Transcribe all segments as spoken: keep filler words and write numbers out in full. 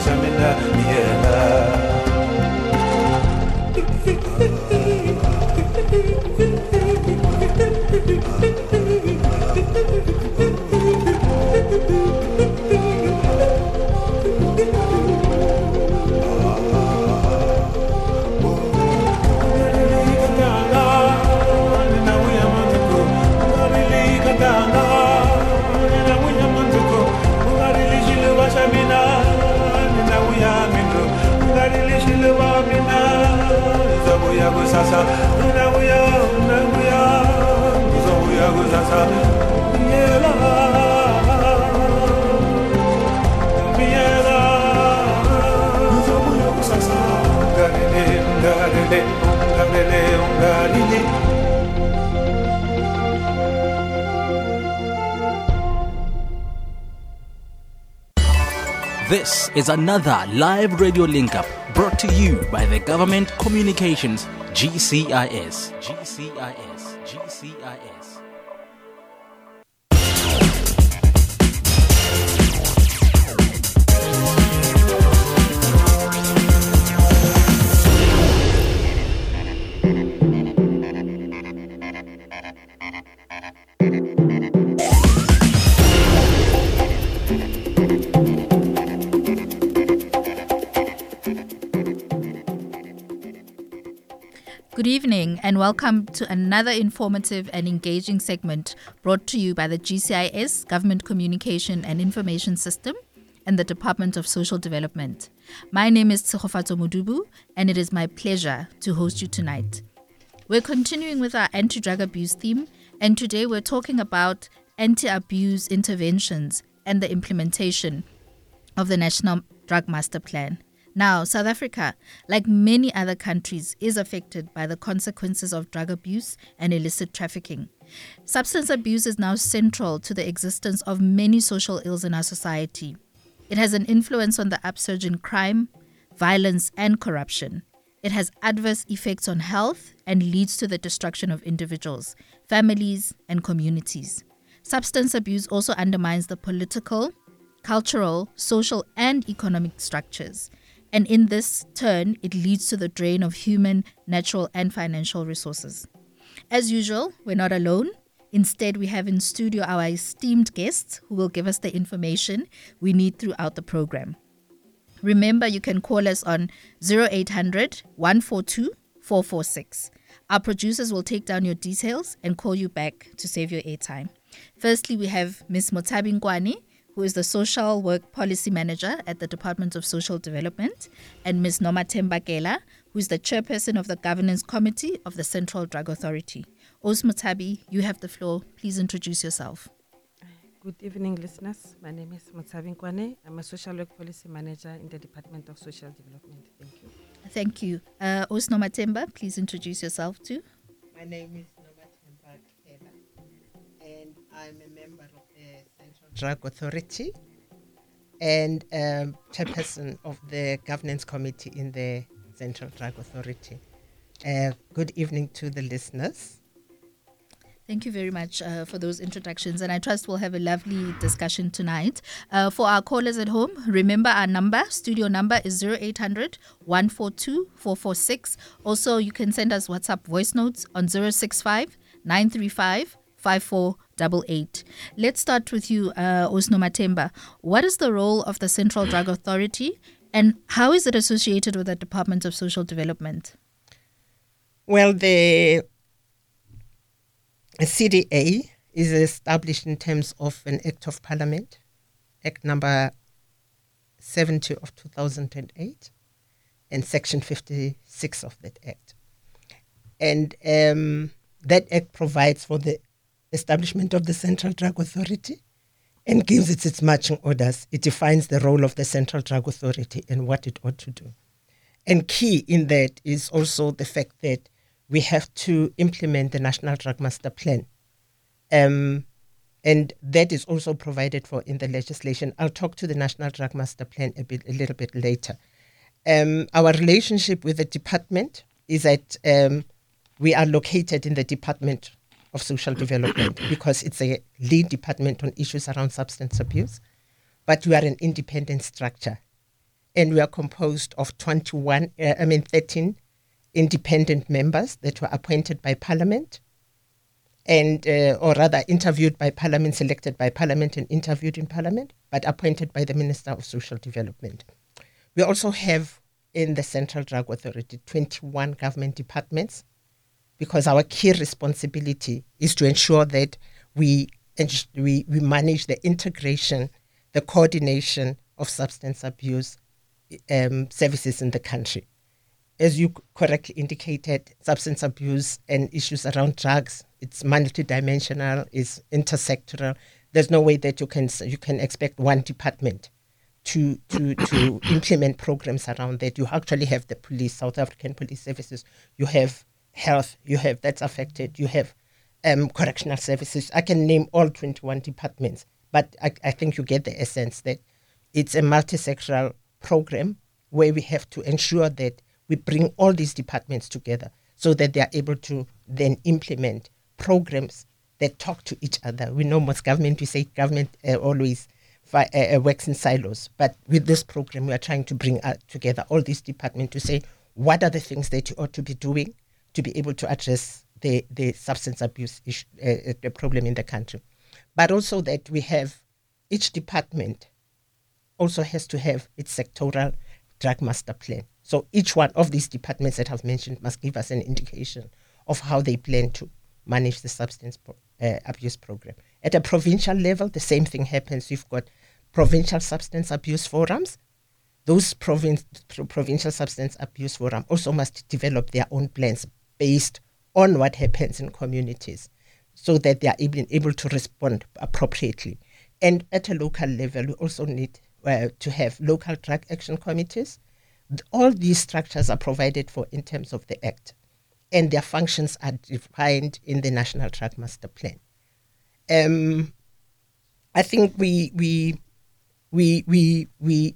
Shamina, yeah. Sasa, unabuya, unabuya, unabuya, sasa, miela, miela, unabuya, sasa, ungalele, ungalele, ungalele, ungalele. This is another live radio link-up brought to you by the Government Communications G C I S. G C I S. G C I S. Good evening and welcome to another informative and engaging segment brought to you by the G C I S, Government Communication and Information System, and the Department of Social Development. My name is Tsegofatso Mudubu and it is my pleasure to host you tonight. We're continuing with our anti-drug abuse theme, and today we're talking about anti-abuse interventions and the implementation of the National Drug Master Plan. Now, South Africa, like many other countries, is affected by the consequences of drug abuse and illicit trafficking. Substance abuse is now central to the existence of many social ills in our society. It has an influence on the upsurge in crime, violence, and corruption. It has adverse effects on health and leads to the destruction of individuals, families, and communities. Substance abuse also undermines the political, cultural, social, and economic structures. And in this turn, it leads to the drain of human, natural, and financial resources. As usual, we're not alone. Instead, we have in studio our esteemed guests who will give us the information we need throughout the program. Remember, you can call us on zero eight hundred, one four two, four four six. Our producers will take down your details and call you back to save your airtime. Firstly, we have Miz Mothabi Nkwani, who is the Social Work Policy Manager at the Department of Social Development, and Miz Nomathemba Kela, who is the Chairperson of the Governance Committee of the Central Drug Authority. Os Mothabi, you have the floor. Please introduce yourself. Good evening, listeners. My name is Mothabi Nkwani. I'm a Social Work Policy Manager in the Department of Social Development. Thank you. Thank you. Uh, Os Nomathemba, please introduce yourself too. My name is Nomathemba Kela, and I'm a member of the Central Drug Authority and um, chairperson of the Governance Committee in the Central Drug Authority. Uh, good evening to the listeners. Thank you very much uh, for those introductions, and I trust we'll have a lovely discussion tonight. Uh, for our callers at home, remember our number, studio number is zero eight hundred, one four two, four four six. Also, you can send us WhatsApp voice notes on zero six five, nine three five, five four eight eight. Let's start with you, uh, Os Nomathemba. What is the role of the Central Drug Authority, and how is it associated with the Department of Social Development? Well, the C D A is established in terms of an Act of Parliament, Act number seventy of two thousand eight, and Section fifty-six of that Act. And um, that Act provides for the establishment of the Central Drug Authority and gives it its marching orders. It defines the role of the Central Drug Authority and what it ought to do. And key in that is also the fact that we have to implement the National Drug Master Plan. Um, and that is also provided for in the legislation. I'll talk to the National Drug Master Plan a bit, a little bit later. Um, our relationship with the department is that um, we are located in the Department of Social Development because it's a lead department on issues around substance abuse, but we are an independent structure. and we are composed of twenty-one, uh, I mean thirteen independent members that were appointed by Parliament, and uh, or rather interviewed by Parliament, selected by Parliament and interviewed in Parliament, but appointed by the Minister of Social Development. We also have in the Central Drug Authority twenty-one government departments, because our key responsibility is to ensure that we we, we manage the integration, the coordination of substance abuse um, services in the country. As you correctly indicated, substance abuse and issues around drugs, it's multidimensional, it's intersectoral. There's no way that you can you can expect one department to to to implement programs around that. You actually have the police, South African Police Services, you have health, you have that's affected, you have um, correctional services. I can name all twenty-one departments, but I, I think you get the essence that it's a multi-sectoral program where we have to ensure that we bring all these departments together so that they are able to then implement programs that talk to each other. We know most government, we say government uh, always fi- uh, works in silos, but with this program, we are trying to bring uh, together all these departments to say, what are the things that you ought to be doing to be able to address the, the substance abuse issue, uh, the problem in the country. But also that we have, each department also has to have its sectoral drug master plan. So each one of these departments that I've mentioned must give us an indication of how they plan to manage the substance pro- uh, abuse program. At a provincial level, the same thing happens. You've got provincial substance abuse forums. Those provin- pro- provincial substance abuse forums also must develop their own plans based on what happens in communities so that they are able, able to respond appropriately. And at a local level, we also need uh, to have local drug action committees. All these structures are provided for in terms of the Act, and their functions are defined in the National Drug Master Plan. Um, I think we we we we we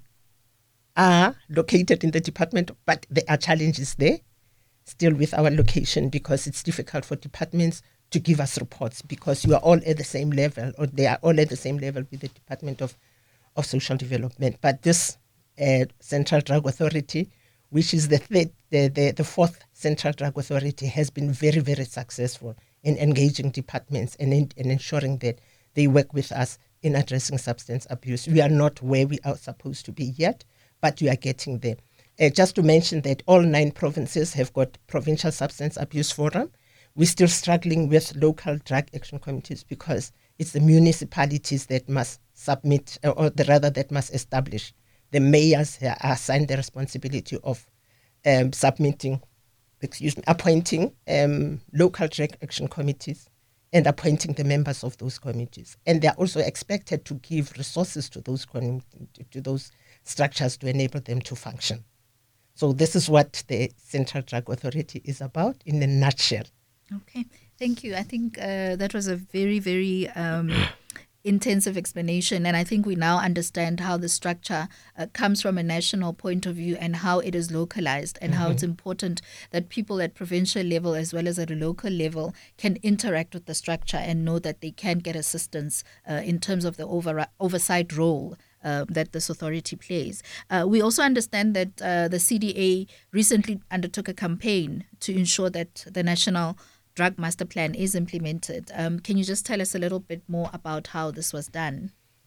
are located in the department, but there are challenges there still with our location, because it's difficult for departments to give us reports because you are all at the same level, or they are all at the same level with the Department of, of Social Development. But this uh, Central Drug Authority, which is the, third, the, the, the fourth Central Drug Authority, has been very, very successful in engaging departments and in, in ensuring that they work with us in addressing substance abuse. We are not where we are supposed to be yet, but we are getting there. Uh, just to mention that all nine provinces have got provincial substance abuse forum. We're still struggling with local drug action committees because it's the municipalities that must submit, uh, or the, rather that must establish. The mayors are assigned the responsibility of um, submitting, excuse me, appointing um, local drug action committees and appointing the members of those committees. And they're also expected to give resources to those com- to those structures to enable them to function. So this is what the Central Drug Authority is about in a nutshell. Okay, thank you. I think uh, that was a very, very um, intensive explanation, and I think we now understand how the structure uh, comes from a national point of view and how it is localized, and mm-hmm. how it's important that people at provincial level as well as at a local level can interact with the structure and know that they can get assistance uh, in terms of the over- oversight role Uh, that this authority plays. Uh, we also understand that uh, the C D A recently undertook a campaign to ensure that the National Drug Master Plan is implemented. Um, can you just tell us a little bit more about how this was done?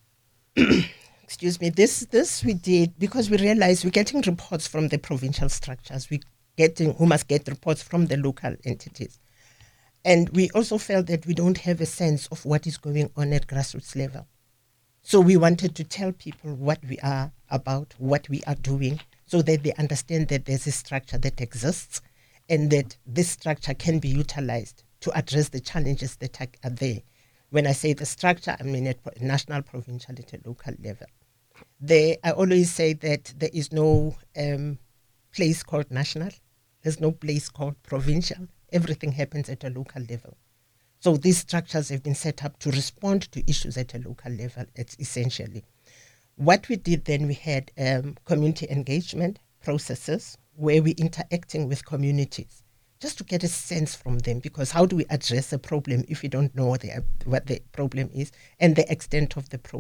Excuse me. This this we did because we realized we're getting reports from the provincial structures. We getting who must get reports from the local entities, and we also felt that we don't have a sense of what is going on at grassroots level. So we wanted to tell people what we are about, what we are doing, so that they understand that there's a structure that exists and that this structure can be utilized to address the challenges that are there. When I say the structure, I mean at national, provincial, at a local level. They, I always say that there is no um, place called national. There's no place called provincial. Everything happens at a local level. So these structures have been set up to respond to issues at a local level, it's essentially. What we did then, we had um, community engagement processes where we're interacting with communities just to get a sense from them, because how do we address a problem if we don't know what the, what the problem is and the extent of the problem?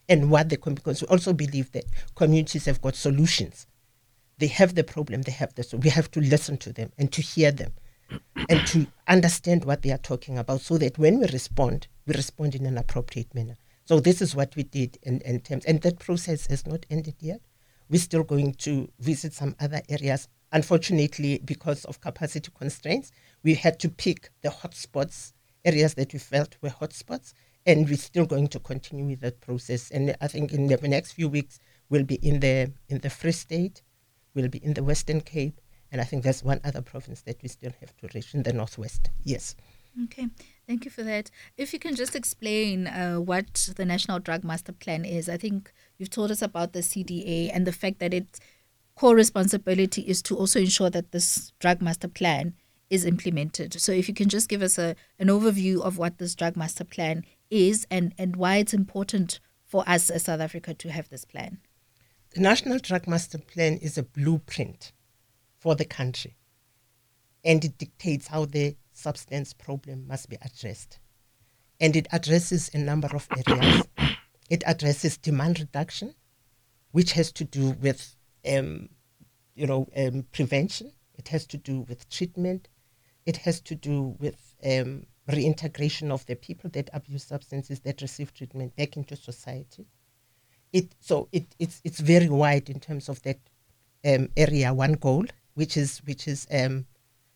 and what the, because we also believe that communities have got solutions. They have the problem, they have the, so we have to listen to them and to hear them and to understand what they are talking about so that when we respond, we respond in an appropriate manner. So this is what we did in, in terms, and that process has not ended yet. We're still going to visit some other areas. Unfortunately, because of capacity constraints, we had to pick the hotspots, areas that we felt were hotspots, and we're still going to continue with that process. And I think in the next few weeks, we'll be in the in the Free State, we'll be in the Western Cape, and I think there's one other province that we still have to reach in the Northwest. Yes. Okay, thank you for that. If you can just explain uh, what the National Drug Master Plan is. I think you've told us about the C D A and the fact that its core responsibility is to also ensure that this Drug Master Plan is implemented. So if you can just give us a an overview of what this Drug Master Plan is and, and why it's important for us as South Africa to have this plan. The National Drug Master Plan is a blueprint for the country, and it dictates how the substance problem must be addressed. And it addresses a number of areas. It addresses demand reduction, which has to do with um, you know, um, prevention. It has to do with treatment. It has to do with um, reintegration of the people that abuse substances, that receive treatment, back into society. It so it it's it's very wide in terms of that um, area one goal, which is which is um,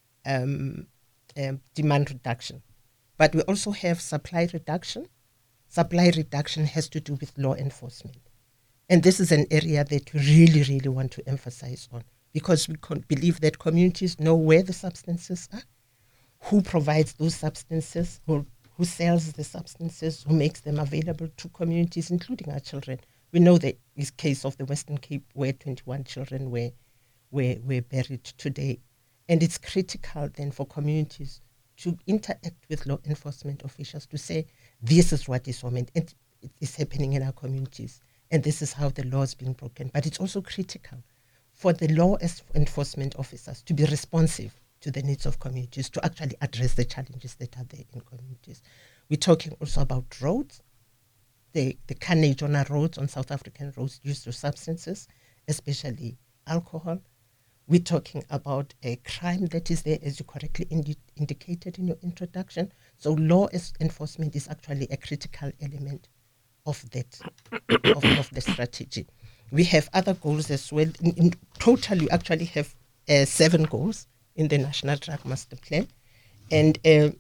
um, um, demand reduction. But we also have supply reduction. Supply reduction has to do with law enforcement. And this is an area that we really, really want to emphasize on, because we con- believe that communities know where the substances are, who provides those substances, who, who sells the substances, who makes them available to communities, including our children. We know the case of the Western Cape where twenty-one children were, were, were buried today. And it's critical then for communities to interact with law enforcement officials to say, this is what is wrong, and it is happening in our communities, and this is how the law is being broken. But it's also critical for the law enforcement officers to be responsive to the needs of communities, to actually address the challenges that are there in communities. We're talking also about roads, the, the carnage on our roads, on South African roads due to substances, especially alcohol. We're talking about a crime that is there, as you correctly indi- indicated in your introduction. So law enforcement is actually a critical element of that, of, of the strategy. We have other goals as well. In, in total, we actually have uh, seven goals in the National Drug Master Plan. And uh,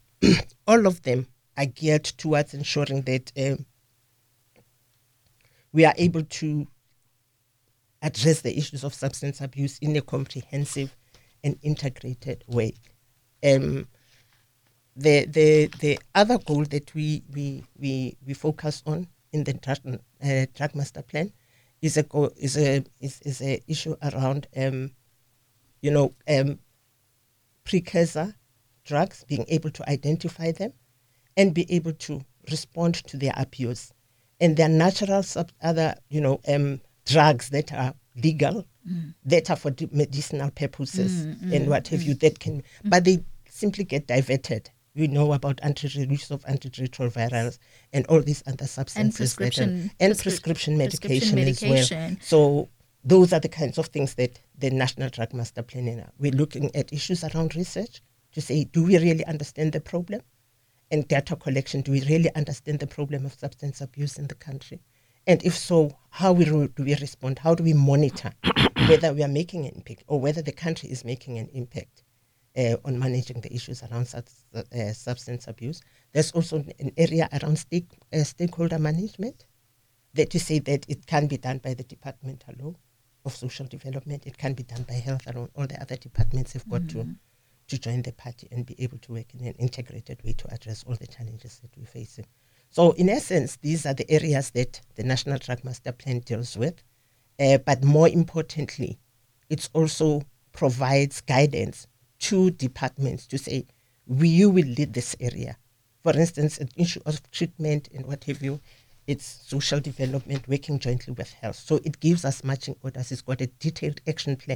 all of them are geared towards ensuring that uh, we are able to address the issues of substance abuse in a comprehensive and integrated way. Um, the the the other goal that we we we, we focus on in the drug, uh, drug master plan is a goal, is a is, is a issue around um, you know um, precursor drugs, being able to identify them and be able to respond to their abuse, and their natural sub other you know um. drugs that are legal, mm. that are for medicinal purposes mm, mm, and what have mm. you, that can, mm. but they simply get diverted. We know about anti use of antiretrovirals and all these other substances. And prescription, that are, and prescri- prescription, medication prescription medication as well. So those are the kinds of things that the National Drug Master Plan is. We're looking at issues around research to say, do we really understand the problem? And data collection, do we really understand the problem of substance abuse in the country? And if so, how we re- do we respond? How do we monitor whether we are making an impact or whether the country is making an impact uh, on managing the issues around sub- uh, substance abuse? There's also an area around stake, uh, stakeholder management that you say that it can be done by the Department alone of Social Development. It can be done by Health alone. All the other departments have got mm-hmm. to, to join the party and be able to work in an integrated way to address all the challenges that we're facing. So in essence, these are the areas that the National Drug Master Plan deals with. Uh, but more importantly, it also provides guidance to departments to say, we, you will lead this area. For instance, an issue of treatment and what have you, it's social development working jointly with health. So it gives us matching orders. It's got a detailed action plan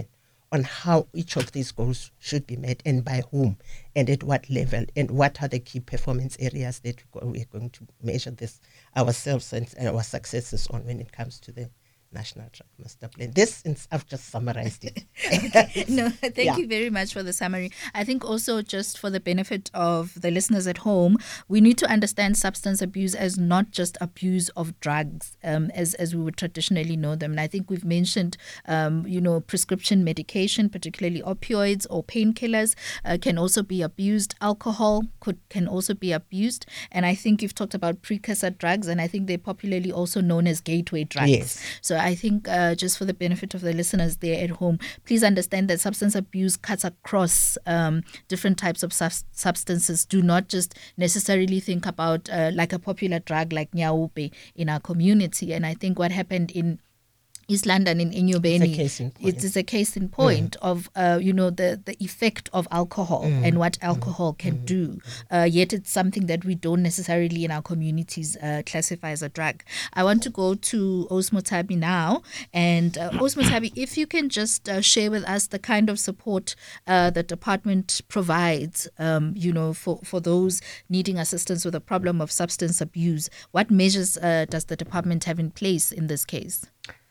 on how each of these goals should be met and by whom and at what level and what are the key performance areas that we're going to measure this ourselves and our successes on when it comes to the National Drug Master Plan. This, I've just summarized it. Okay. No, thank Yeah. you very much for the summary. I think also just for the benefit of the listeners at home, we need to understand substance abuse as not just abuse of drugs, um, as, as we would traditionally know them. And I think we've mentioned, um, you know, prescription medication, particularly opioids or painkillers, uh, can also be abused. Alcohol could can also be abused. And I think you've talked about precursor drugs, and I think they're popularly also known as gateway drugs. Yes. So I think uh, just for the benefit of the listeners there at home, please understand that substance abuse cuts across um, different types of sub- substances. Do not just necessarily think about uh, like a popular drug like Nyaupe in our community. And I think what happened in East London in Inyobeni, It's a case in point. it is a case in point mm. of uh, you know the the effect of alcohol mm. and what alcohol mm. can mm. do. Uh, yet it's something that we don't necessarily in our communities uh, classify as a drug. I want to go to Osmo Tabi now, and uh, Osmo Tabi, if you can just uh, share with us the kind of support uh, the department provides, um, you know, for for those needing assistance with a problem of substance abuse. What measures uh, does the department have in place in this case?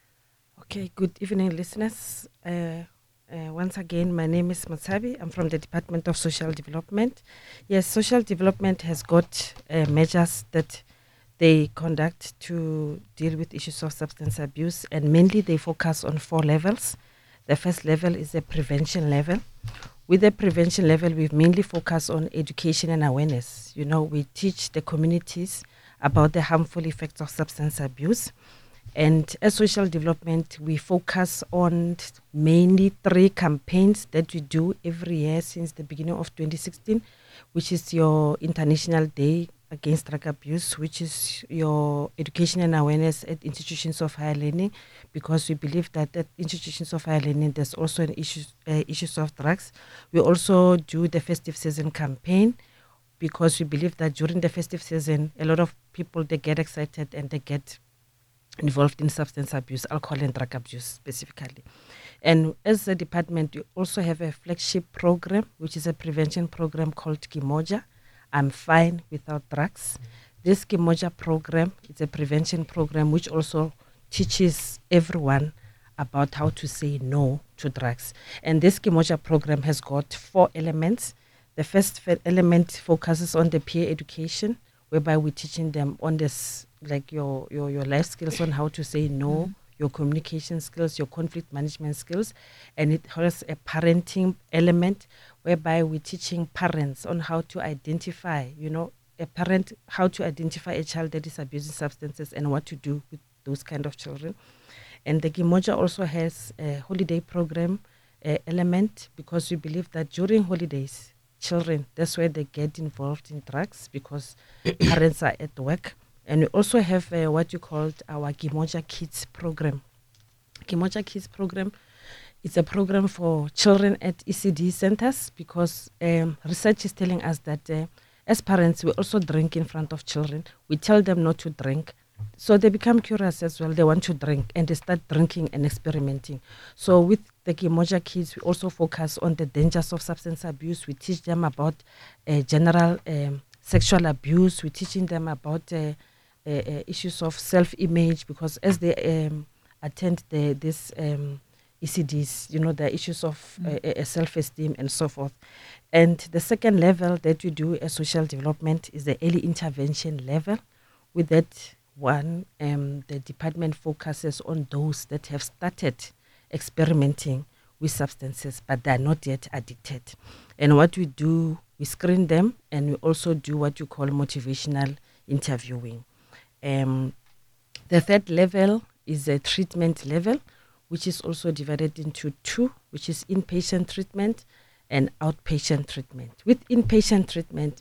Okay, good evening, listeners. Uh, uh, once again, my name is Motsabi. I'm from the Department of Social Development. Yes, social development has got uh, measures that they conduct to deal with issues of substance abuse, and mainly they focus on four levels. The first level is the prevention level. With the prevention level, we mainly focus on education and awareness. You know, we teach the communities about the harmful effects of substance abuse. And as social development, we focus on mainly three campaigns that we do every year since the beginning of twenty sixteen, which is your International Day Against Drug Abuse, which is your education and awareness at institutions of higher learning, because we believe that at institutions of higher learning, there's also an issue, uh, issues of drugs. We also do the festive season campaign, because we believe that during the festive season, a lot of people, they get excited and they get involved in substance abuse, alcohol and drug abuse specifically. And as a department, we also have a flagship program, which is a prevention program called Kimoja, I'm Fine Without Drugs. This Kimoja program is a prevention program which also teaches everyone about how to say no to drugs. And this Kimoja program has got four elements. The first f- element focuses on the peer education, whereby we're teaching them on this, like your, your, your life skills on how to say no, mm-hmm. your communication skills, your conflict management skills. And it has a parenting element, whereby we're teaching parents on how to identify, you know, a parent, how to identify a child that is abusing substances and what to do with those kind of children. And the Kimoja also has a holiday program uh, element, because we believe that during holidays, children, that's where they get involved in drugs, because parents are at work. And we also have uh, what you called our Kimoja Kids program. Kimoja Kids program, it's a program for children at E C D centers, because um, research is telling us that uh, as parents, we also drink in front of children. We tell them not to drink. So they become curious as well. They want to drink, and they start drinking and experimenting. So with the Kimoja Kids, we also focus on the dangers of substance abuse. We teach them about uh, general um, sexual abuse. We're teaching them about uh, uh, uh, issues of self-image, because as they um, attend the, this um, E C Ds, you know, the issues of mm. uh, uh, self-esteem and so forth. And the second level that we do as social development is the early intervention level. With that one, um, the department focuses on those that have started experimenting with substances, but they are not yet addicted. And what we do, we screen them, and we also do what you call motivational interviewing. Um, the third level is a treatment level, which is also divided into two, which is inpatient treatment and outpatient treatment. With inpatient treatment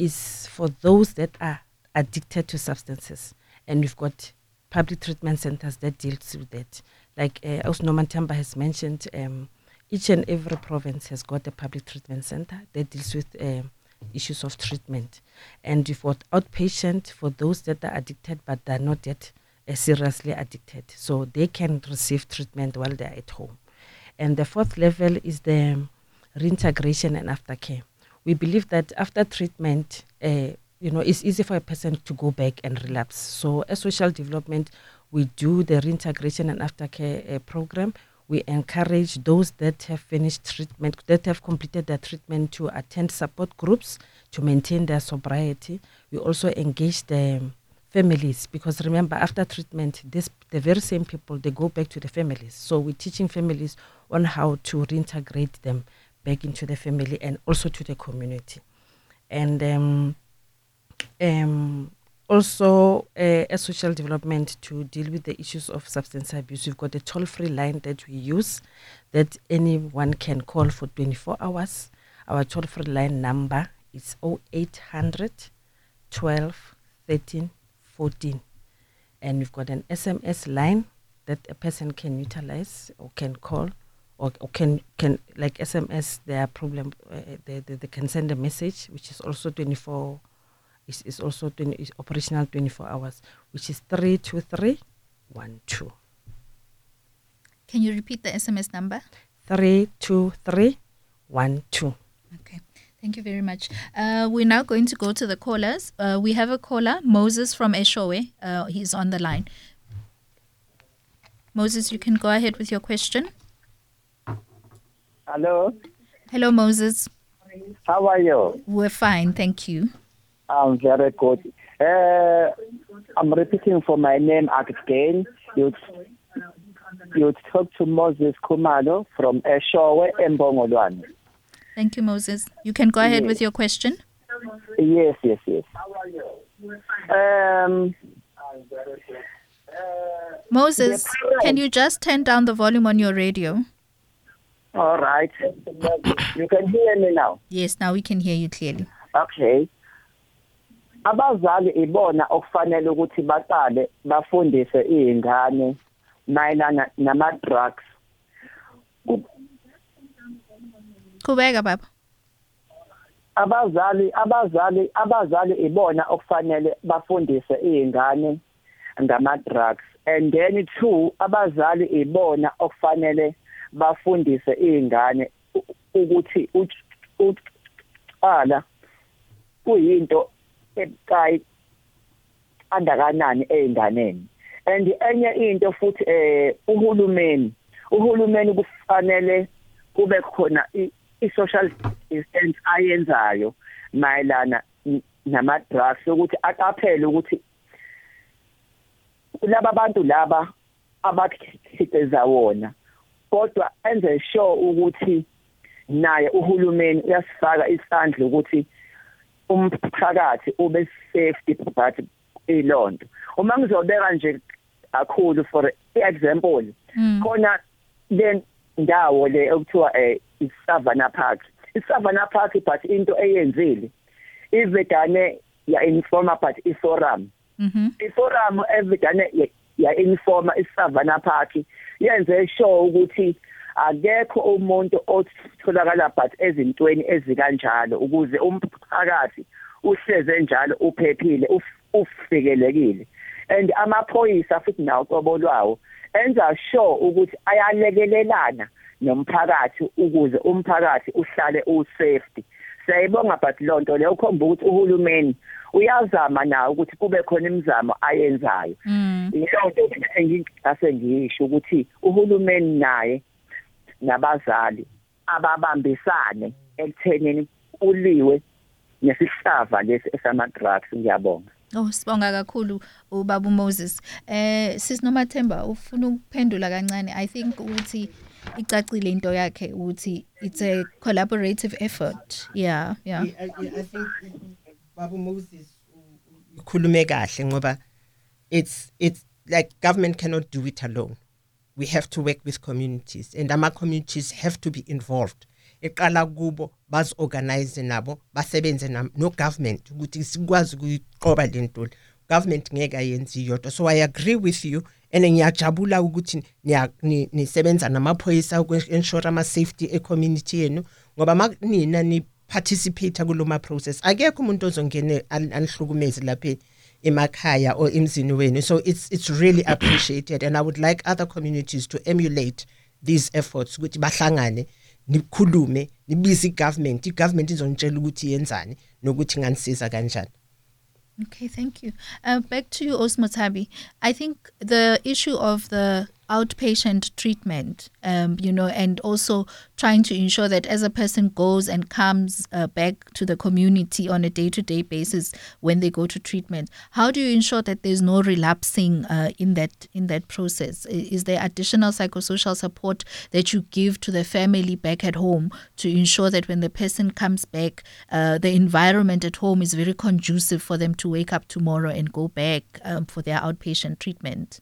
is for those that are addicted to substances. And we've got public treatment centers that deals with that. Like uh, Osno Mantamba has mentioned, um, each and every province has got a public treatment center that deals with uh, issues of treatment. And we've got outpatient for those that are addicted but they're not yet uh, seriously addicted. So they can receive treatment while they're at home. And the fourth level is the reintegration and aftercare. We believe that after treatment, uh, you know, it's easy for a person to go back and relapse. So as social development, we do the reintegration and aftercare uh, program. We encourage those that have finished treatment, that have completed their treatment, to attend support groups to maintain their sobriety. We also engage the families, because remember, after treatment, this the very same people, they go back to the families. So we're teaching families on how to reintegrate them back into the family and also to the community. And um, um, also, uh, as social development, to deal with the issues of substance abuse, we've got a toll-free line that we use that anyone can call for twenty-four hours. Our toll-free line number is oh eight hundred, twelve, thirteen, fourteen. And we've got an S M S line that a person can utilize or can call, or, or can, can like S M S their problem, uh, they, they, they can send a message, which is also twenty-four Is, is also twenty, is operational twenty-four hours, which is three two three one two. Can you repeat the S M S number? three two three one two. Okay, thank you very much. Uh, we're now going to go to the callers. Uh, we have a caller, Moses from Eshowe. Uh, he's on the line. Moses, you can go ahead with your question. Hello. Hello, Moses. How are you? We're fine, thank you. I'm very good. Uh, I'm repeating for my name again. You you talk to Moses Kumalo from Eshowe, Mbongolwane. Thank you, Moses. You can go ahead Yes. with your question. Yes, yes, yes. Um, Moses, The problem- can you just turn down the volume on your radio? all right. You can hear me now. Yes, now we can hear you clearly. Okay. Abazali ibona okufanele ukuthi baqale bafundise izingane mayelana nama drugs. Kubeka baba. Abazali abazali abazali ibona okufanele bafundise izingane ngama drugs, and then two abazali ibona okufanele bafundise izingane u- ukuthi uqala kuyinto ebucayi andakanani einganeni. And enye into futhi eh uhulumeni uhulumeni kufanele kube khona i-social distance ayenzayo mayelana n- nama drugs, ukuthi aqaphele ukuthi laba bantu laba abakhitheza wona, kodwa enze sure ukuthi naye uhulumeni uyasifaka isandla ukuthi umphakathi ube safety but ilonto. Uma ngizobeka nje kakhulu for example, Mm. khona le ndawo le okuthiwa eh iSavannah Park. iSavannah Park but into eyenzile ivedane ya informa but iforum. Mhm. iforum evidane ya- ya informa iSavannah Park yenze sure ukuthi akekho umuntu otholakala but ezintweni ezikanjalo, ukuze umphakathi uhleze njalo uphephile uf- ufikelekile. And amaphoyisa futhi nawo qobo lwawo enza sure ukuthi ayalekelelana nomphakathi ukuze umphakathi uhlale usafety. Siyayibonga but lonto leyo ukhomba ukuthi uhulumeni uyazama nawo ukuthi kube khona imizamo ayenzayo. Mm. Ilonto engingase ngisho ukuthi uhulumeni naye nabazali ababambisane ekuthenini uliwe nesihlava lesi esama drugs. Ngiyabonga. Oh, sibonga kakhulu ubaba Moses. Eh sisinomathemba ufuna ukuphendula kancane. I think ukuthi icacile into yakhe ukuthi it's a collaborative effort. Yeah, yeah. I, I, I think Babu Moses ukhulume kahle ngoba it's it's like government cannot do it alone. We have to work with communities, and our communities have to be involved. Eqala kubo baz organize nabo basebenze no government ukuthi sikwazi ukuyiqoba lento. Government ngeke ayenzi yodwa. So I agree with you, and ngiyajabula ukuthi nisebenza namaphoyisa uku-ensure ama safety e community yenu ngoba manina ni participate kuloma process akekho umuntu ozongene anihlukumeze lapha emakhaya or emzini wenu. So it's it's really appreciated, and I would like other communities to emulate these efforts ukuthi bahlangane nikhulume nibize igovernment igovernment izontshela ukuthi yenzani nokuthi nganisiza kanjani. Okay, thank you. Uh, back to you, Osmotabi. I think the issue of the outpatient treatment, um, you know, and also trying to ensure that as a person goes and comes uh, back to the community on a day-to-day basis when they go to treatment, how do you ensure that there's no relapsing uh, in that in that process? Is there additional psychosocial support that you give to the family back at home to ensure that when the person comes back, uh, the environment at home is very conducive for them to wake up tomorrow and go back um, for their outpatient treatment?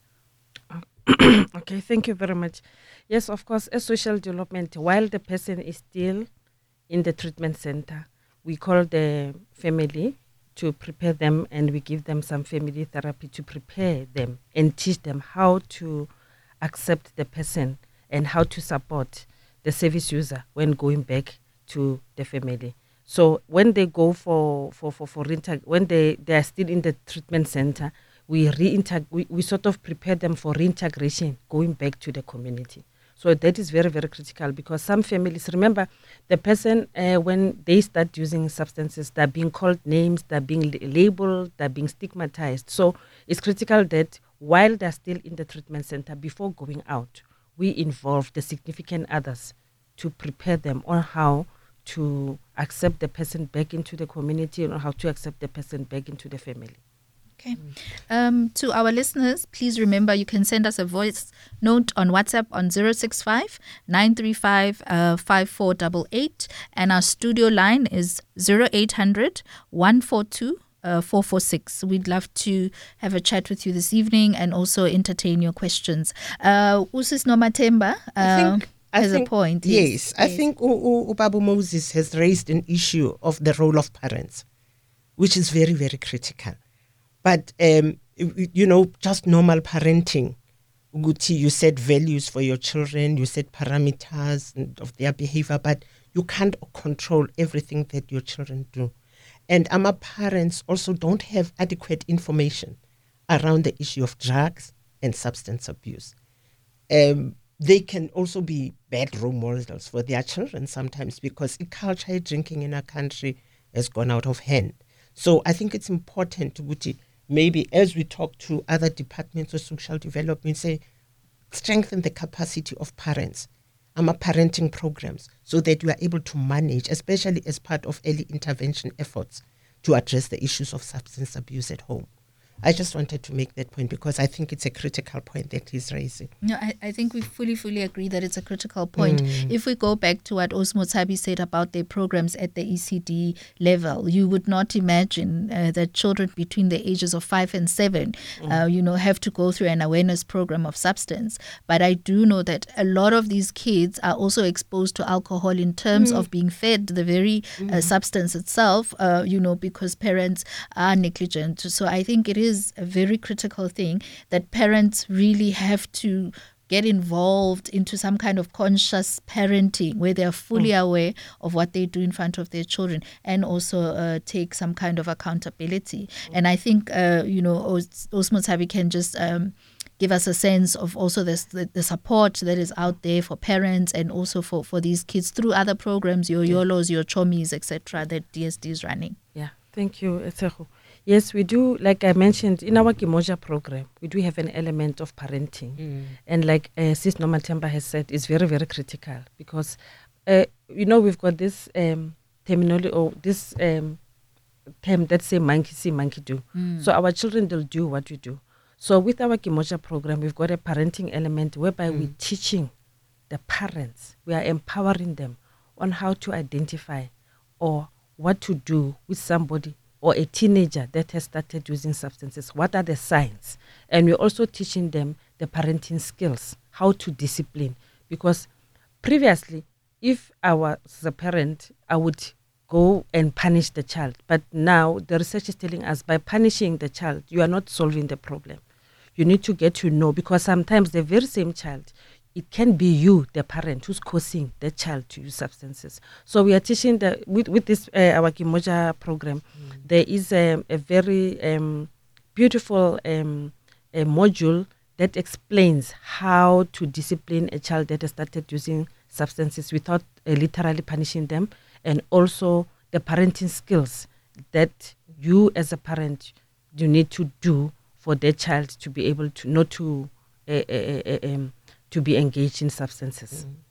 Okay, thank you very much. Yes, of course, as social development, while the person is still in the treatment center, we call the family to prepare them, and we give them some family therapy to prepare them and teach them how to accept the person and how to support the service user when going back to the family. So when they go for for for, for reinter- when they, they are still in the treatment center, we reintegrate, we, we sort of prepare them for reintegration, going back to the community. So that is very, very critical, because some families, remember, the person, uh, when they start using substances, they're being called names, they're being la- labeled, they're being stigmatized. So it's critical that while they're still in the treatment center, before going out, we involve the significant others to prepare them on how to accept the person back into the community and how to accept the person back into the family. Okay. Um, to our listeners, please remember you can send us a voice note on WhatsApp on zero six five, nine three five, five four eight eight, and our studio line is zero eight hundred, one four two, four four six. We'd love to have a chat with you this evening and also entertain your questions. Uh, Usis Nomathemba uh, has think, a point. Yes, yes, I yes. think U- U- Ubabu Moses has raised an issue of the role of parents, which is very, very critical. But, um, you know, just normal parenting. Uguti, you set values for your children, you set parameters of their behavior, but you can't control everything that your children do. And our parents also don't have adequate information around the issue of drugs and substance abuse. Um, they can also be bad role models for their children sometimes, because the culture of drinking in our country has gone out of hand. So I think it's important to Uguti, maybe as we talk to other departments of social development, say, strengthen the capacity of parents, um, parenting programs, so that we are able to manage, especially as part of early intervention efforts, to address the issues of substance abuse at home. I just wanted to make that point because I think it's a critical point that he's raising. No, I, I think we fully, fully agree that it's a critical point. Mm. If we go back to what Osmotabi said about their programs at the E C D level, you would not imagine uh, that children between the ages of five and seven, mm. uh, you know, have to go through an awareness program of substance. But I do know that a lot of these kids are also exposed to alcohol in terms mm. of being fed the very mm. uh, substance itself, uh, you know, because parents are negligent. So I think it is is a very critical thing that parents really have to get involved into some kind of conscious parenting where they're fully mm. aware of what they do in front of their children, and also uh, take some kind of accountability. Mm. And I think, uh, you know, Os- Osmotabi can just um, give us a sense of also this, the, the support that is out there for parents and also for, for these kids through other programs, your yeah. YOLOs, your Chomis, et cetera, that D S D is running. Yeah, thank you, Etsehu. Yes, we do. Like I mentioned, in our Kimoja program, we do have an element of parenting. Mm. And like uh, Sis Nomathemba has said, it's very, very critical because, uh, you know, we've got this um, terminology or this um, term that say monkey see, monkey do. Mm. So our children, they'll do what we do. So with our Kimoja program, we've got a parenting element whereby mm. we're teaching the parents, we are empowering them on how to identify or what to do with somebody or a teenager that has started using substances. What are the signs? And we're also teaching them the parenting skills, how to discipline. Because previously, if I was a parent, I would go and punish the child. But now the research is telling us by punishing the child, you are not solving the problem. You need to get to know, because sometimes the very same child, it can be you, the parent, who's causing the child to use substances. So we are teaching the with, with this uh, our Kimoja program. Mm. There is a, a very um, beautiful um, a module that explains how to discipline a child that has started using substances without uh, literally punishing them, and also the parenting skills that you as a parent you need to do for their child to be able to not to uh, uh, uh, um, to be engaged in substances. Mm.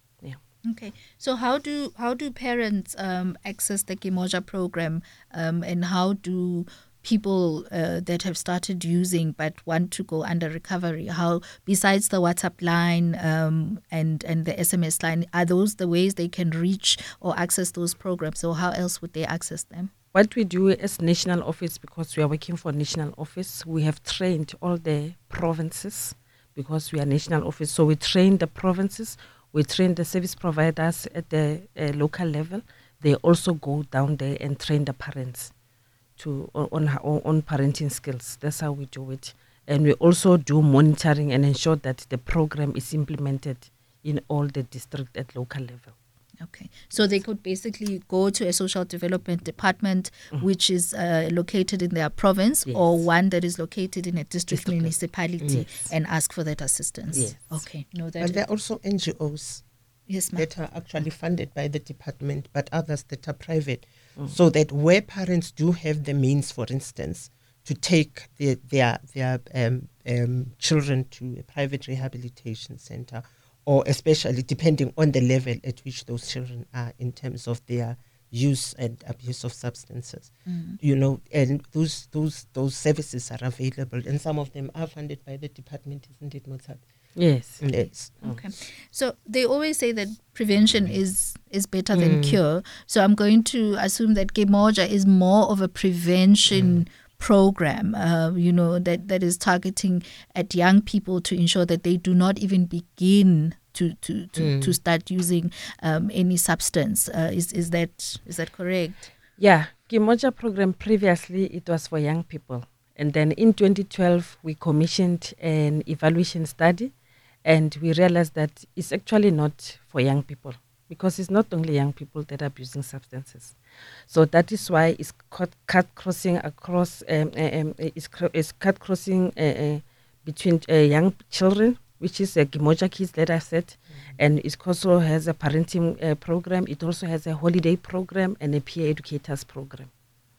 Okay, so how do how do parents um, access the Kimoja program, um, and how do people uh, that have started using but want to go under recovery, how, besides the WhatsApp line um, and and the S M S line, are those the ways they can reach or access those programs, or how else would they access them? What we do as national office, because we are working for national office, we have trained all the provinces because we are national office. So we train the provinces. We train the service providers at the uh, local level. They also go down there and train the parents to on, on on parenting skills. That's how we do it. And we also do monitoring and ensure that the program is implemented in all the district at local level. Okay, so they could basically go to a social development department, mm-hmm. which is uh, located in their province, yes. or one that is located in a district, district municipality, yes. and ask for that assistance. Yes. Okay, no, that. But there are also N G Os yes, ma'am. that are actually funded by the department, but others that are private, mm. so that where parents do have the means, for instance, to take the, their their um, um, children to a private rehabilitation center, or especially depending on the level at which those children are in terms of their use and abuse of substances, mm. you know, and those those those services are available, and some of them are funded by the department, isn't it, Mozart? Yes. Yes. Okay. So they always say that prevention is is better mm. than cure. So I'm going to assume that Kimoja is more of a prevention mm. program, uh, you know, that, that is targeting at young people to ensure that they do not even begin to to, to, mm. to start using um, any substance. Uh, is is that is that correct? Yeah, Kimoja program previously it was for young people, and then in twenty twelve we commissioned an evaluation study, and we realized that it's actually not for young people, because it's not only young people that are abusing substances. So that is why it's cut, cut crossing across, um, um, it's, it's cut crossing uh, uh, between uh, young children, which is a Kimoja Kids that I said, mm-hmm. and it also has a parenting uh, program. It also has a holiday program and a peer educators program.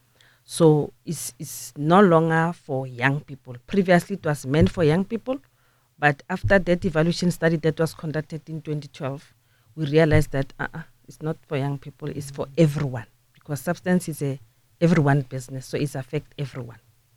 So it's, it's no longer for young people. Previously it was meant for young people, but after that evaluation study that was conducted in twenty twelve, we realized that uh-uh, it's not for young people, it's for everyone, because substance is a everyone business, so it affects everyone.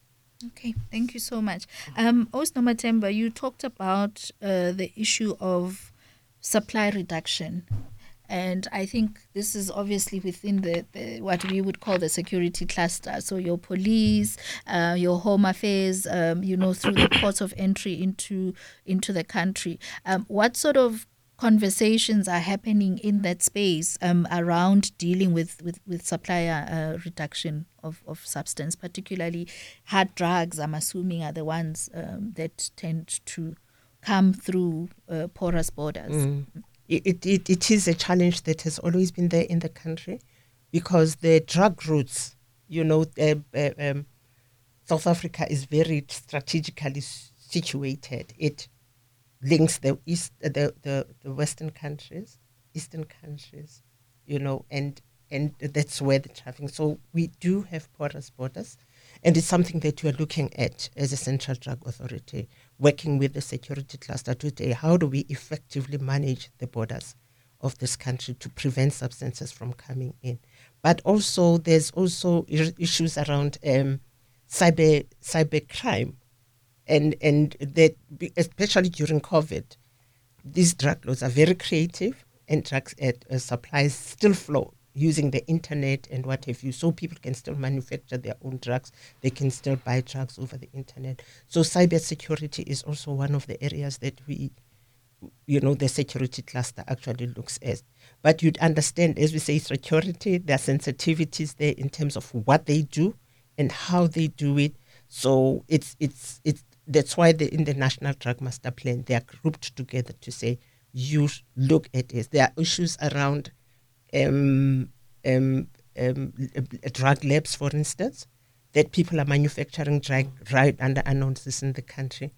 Okay, thank you so much. Um, Osno Matemba, you talked about uh, the issue of supply reduction. And I think this is obviously within the, the what we would call the security cluster. So your police, uh, your home affairs, um, you know, through the ports of entry into into the country. Um, what sort of conversations are happening in that space um, around dealing with, with, with supplier uh, reduction of, of substance, particularly hard drugs, I'm assuming, are the ones um, that tend to come through uh, porous borders? Mm. It, it it is a challenge that has always been there in the country, because the drug routes, you know, uh, uh, um, South Africa is very strategically situated. It links the east, uh, the, the the Western countries, Eastern countries, you know, and and that's where the trafficking. So we do have porous borders, and it's something that we are looking at as a Central Drug Authority, working with the security cluster today. How do we effectively manage the borders of this country to prevent substances from coming in? But also, there's also ir- issues around um, cyber cyber crime, and and that especially during COVID, these drug lords are very creative, and drugs at, uh, supplies still flow using the internet and what have you. So people can still manufacture their own drugs. They can still buy drugs over the internet. So cyber security is also one of the areas that we, you know, the security cluster actually looks at. But you'd understand, as we say, security, there are sensitivities there in terms of what they do and how they do it. So it's it's it's that's why the, in the National Drug Master Plan, they are grouped together to say, you look at this. There are issues around Um, um, um, drug labs, for instance, that people are manufacturing drug right under annonces in the country,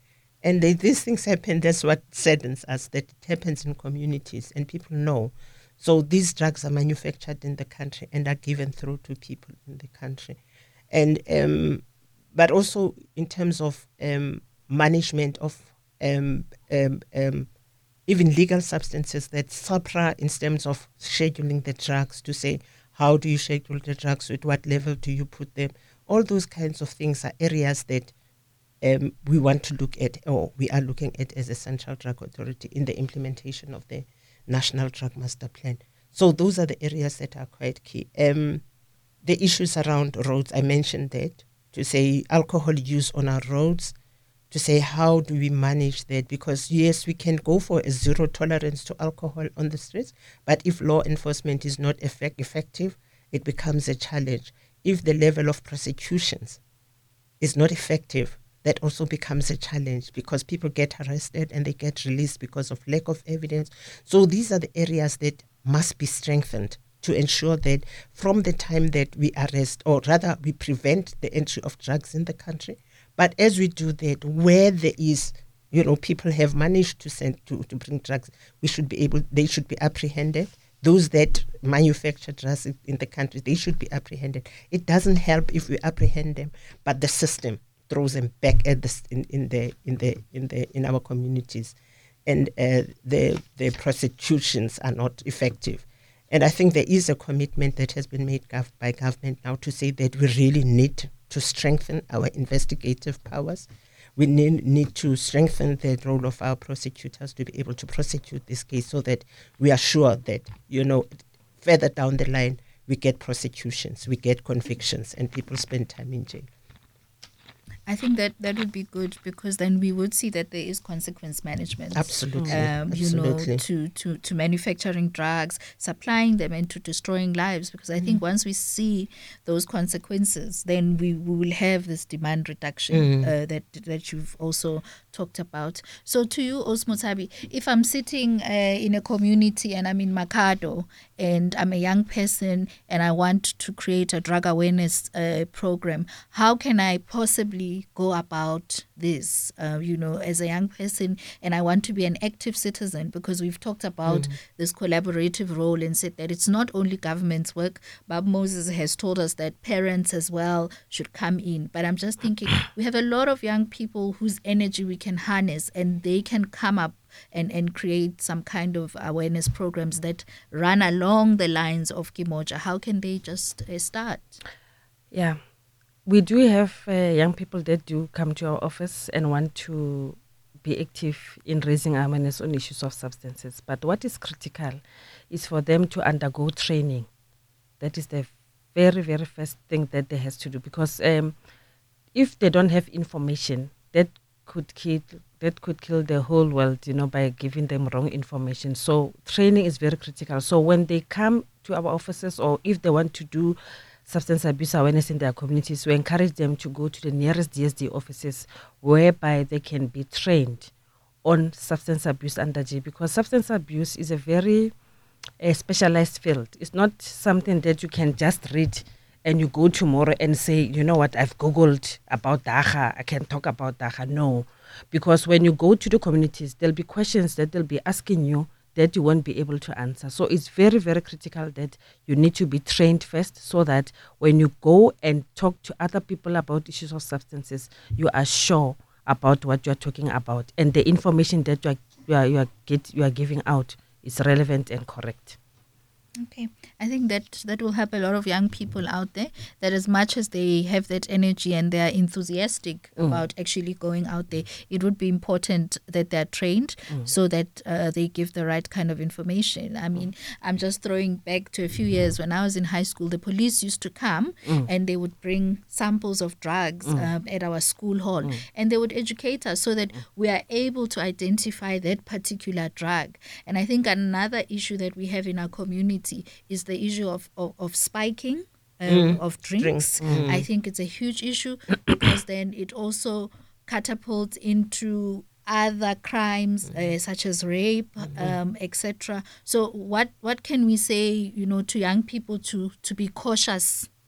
And they, these things happen. That's what saddens us, that it happens in communities and people know. So these drugs are manufactured in the country and are given through to people in the country. And um, but also in terms of um, management of um, um, um, even legal substances, that SAHPRA, in terms of scheduling the drugs, to say, how do you schedule the drugs, at what level do you put them? All those kinds of things are areas that um, we want to look at, or we are looking at as a Central Drug Authority in the implementation of the National Drug Master Plan. So those are the areas that are quite key. Um, the issues around roads, I mentioned that, to say alcohol use on our roads, to say how do we manage that, because yes, we can go for a zero tolerance to alcohol on the streets, but if law enforcement is not effect- effective, it becomes a challenge. If the level of prosecutions is not effective, that also becomes a challenge, because people get arrested and they get released because of lack of evidence. So these are the areas that must be strengthened to ensure that from the time that we arrest, or rather we prevent the entry of drugs in the country, but as we do that, where there is, you know, people have managed to send to, to bring drugs, we should be able, they should be apprehended. Those that manufacture drugs in the country, they should be apprehended. It doesn't help if we apprehend them, but the system throws them back at the in, in the in the in the in our communities, and uh, the the prosecutions are not effective. And I think there is a commitment that has been made gov- by government now to say that we really need to strengthen our investigative powers. We need, need to strengthen the role of our prosecutors to be able to prosecute this case, so that we are sure that, you know, further down the line, we get prosecutions, we get convictions, and people spend time in jail. I think that that would be good, because then we would see that there is consequence management. Absolutely. Um, Absolutely. You know, to, to, to manufacturing drugs, supplying them, and to destroying lives. Because I think once we see those consequences, then we, we will have this demand reduction Mm. uh, that that you've also talked about. So to you, Osmothabi, if I'm sitting uh, in a community and I'm in Makhado and I'm a young person and I want to create a drug awareness uh, program, how can I possibly go about this, uh, you know, as a young person, and I want to be an active citizen? Because we've talked about mm. this collaborative role and said that it's not only government's work, but Moses has told us that parents as well should come in. But I'm just thinking, we have a lot of young people whose energy we can harness, and they can come up and, and create some kind of awareness programs that run along the lines of Kimoja. How can they just uh, start? Yeah. We do have uh, young people that do come to our office and want to be active in raising awareness on issues of substances. But what is critical is for them to undergo training. That is the very, very first thing that they have to do. Because um, if they don't have information, that could kill that could kill the whole world, you know, by giving them wrong information. So training is very critical. So when they come to our offices, or if they want to do substance abuse awareness in their communities, we encourage them to go to the nearest D S D offices, whereby they can be trained on substance abuse under G, because substance abuse is a very uh, specialized field. It's not something that you can just read and you go tomorrow and say, you know what, I've Googled about Dagga, I can talk about Dagga. No, because when you go to the communities, there'll be questions that they'll be asking you that you won't be able to answer. So it's very, very critical that you need to be trained first, so that when you go and talk to other people about issues of substances, you are sure about what you are talking about, and the information that you are you are, you are, get, you are giving out is relevant and correct. Okay, I think that that will help a lot of young people out there, that as much as they have that energy and they are enthusiastic mm. about actually going out there, it would be important that they're trained mm. so that uh, they give the right kind of information. I mean, mm. I'm just throwing back to a few years when I was in high school. The police used to come mm. and they would bring samples of drugs mm. um, at our school hall mm. and they would educate us so that mm. we are able to identify that particular drug. And I think another issue that we have in our community is the issue of, of, of spiking um, mm. of drinks. drinks. Mm. I think it's a huge issue because then it also catapults into other crimes mm. uh, such as rape, mm-hmm. um, et cetera. So what what can we say, you know, to young people to to be cautious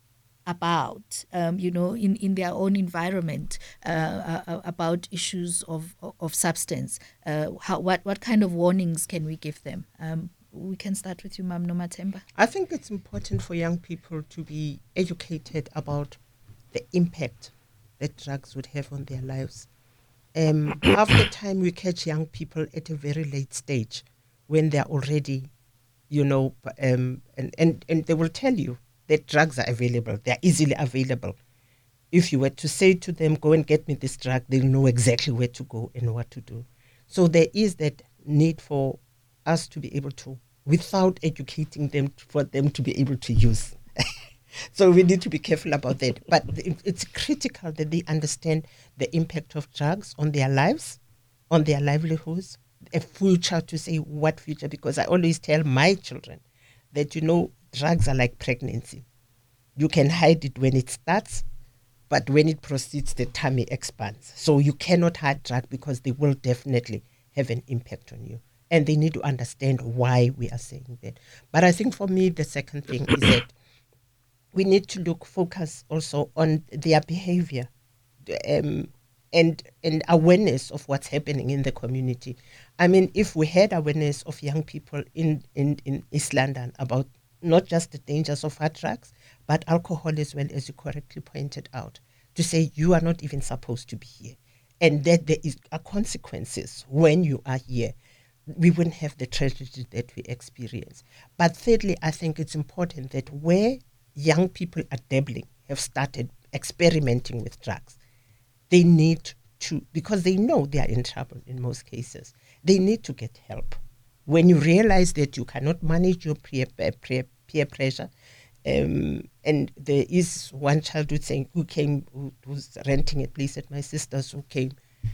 about, um, you know, in, in their own environment, uh, uh, about issues of of substance? Uh, how, what what kind of warnings can we give them? Um, we can start with you, Ma'am Nomathemba. I think it's important for young people to be educated about the impact that drugs would have on their lives. Um, half the time we catch young people at a very late stage when they're already, you know, um, and, and, and they will tell you that drugs are available. They're easily available. If you were to say to them, go and get me this drug, they'll know exactly where to go and what to do. So there is that need for us to be able to, without educating them, for them to be able to use. So we need to be careful about that. But it's critical that they understand the impact of drugs on their lives, on their livelihoods, a future, to say what future, because I always tell my children that, you know, drugs are like pregnancy. You can hide it when it starts, but when it proceeds, the tummy expands. So you cannot hide drugs because they will definitely have an impact on you. And they need to understand why we are saying that. But I think for me, the second thing is that we need to look, focus also on their behavior um, and, and awareness of what's happening in the community. I mean, if we had awareness of young people in, in, in East London about not just the dangers of hard drugs, but alcohol as well, as you correctly pointed out, to say you are not even supposed to be here, and that there is are consequences when you are here, we wouldn't have the tragedy that we experience. But thirdly, I think it's important that where young people are dabbling, have started experimenting with drugs, they need to, because they know they are in trouble in most cases, they need to get help. When you realize that you cannot manage your peer, peer, peer pressure, um, and there is one child who, saying, who came, who was renting a place at my sister's, who came